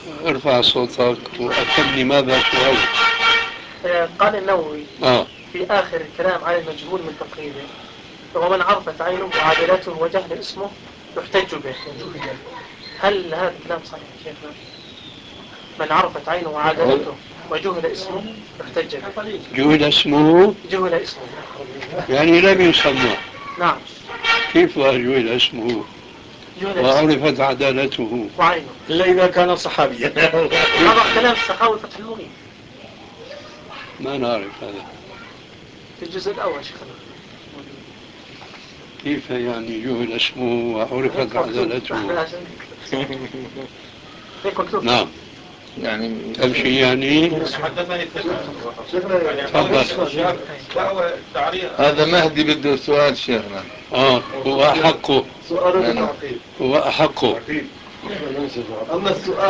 ارفع صوتك وأكدني ماذا سؤال. قال النووي في آخر الكلام على المجهول من تقريبه، ومن عرفت عينه وعادلته وجهل اسمه يحتج به. هل هذا الكلام صحيح شيخنا؟ من عرفت عينه وعادلته وجهل اسمه يحتج به. جهل اسمه؟ جهل اسمه يعني لم يسمى. نعم. كيف جهل اسمه وعرفت عدالته وعينه إلا إذا كان صحابيا. هذا كلام السخاوي فتح المغيث. ما نعرف هذا في الجزء الأول شيخنا. كيف يعني جهل اسمه وعرفت عدالته؟ نعم يعني تمشي يعني حدثني تفضل. هذا مهدي بده سؤال شيخنا. هو أحقه. سؤال هو أحقه. أما السؤال